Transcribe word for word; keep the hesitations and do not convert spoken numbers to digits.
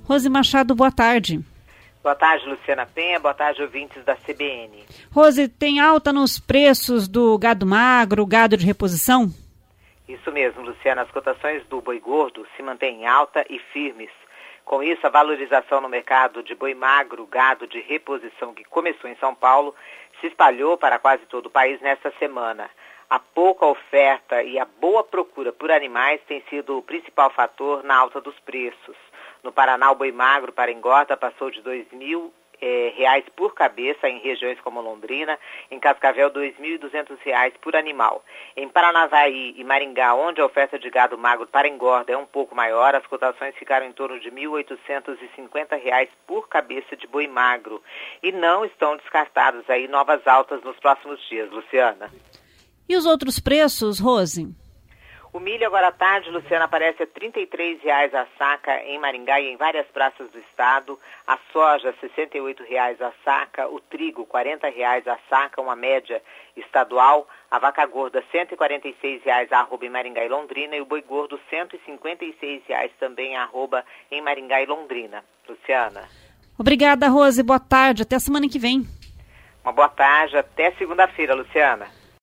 Rose Machado, boa tarde. Boa tarde, Luciana Penha. Boa tarde, ouvintes da C B N. Rose, tem alta nos preços do gado magro, gado de reposição? Isso mesmo, Luciana. As cotações do boi gordo se mantêm alta e firmes. Com isso, a valorização no mercado de boi magro, gado de reposição que começou em São Paulo, se espalhou para quase todo o país nesta semana. A pouca oferta e a boa procura por animais tem sido o principal fator na alta dos preços. No Paraná, o boi magro para engorda passou de dois mil eh, reais por cabeça em regiões como Londrina, em Cascavel dois mil e duzentos reais por animal. Em Paranavaí e Maringá, onde a oferta de gado magro para engorda é um pouco maior, as cotações ficaram em torno de mil oitocentos e cinquenta reais por cabeça de boi magro. E não estão descartadas aí novas altas nos próximos dias, Luciana. E os outros preços, Rose? O milho agora à tarde, Luciana, aparece a trinta e três reais a saca em Maringá e em várias praças do estado. A soja, sessenta e oito reais a saca. O trigo, quarenta reais a saca, uma média estadual. A vaca gorda, cento e quarenta e seis reais a arroba em Maringá e Londrina. E o boi gordo, cento e cinquenta e seis reais também a arroba em Maringá e Londrina. Luciana. Obrigada, Rose. Boa tarde. Até a semana que vem. Uma boa tarde. Até segunda-feira, Luciana.